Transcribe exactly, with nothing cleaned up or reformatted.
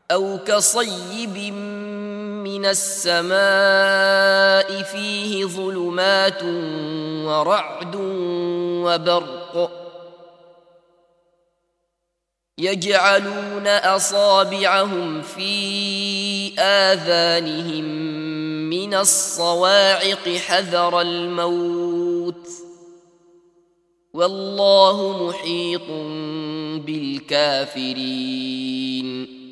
أو كصيب من السماء فيه ظلمات ورعد وبرق يجعلون أصابعهم في آذانهم من الصواعق حذر الموت والله محيط بالكافرين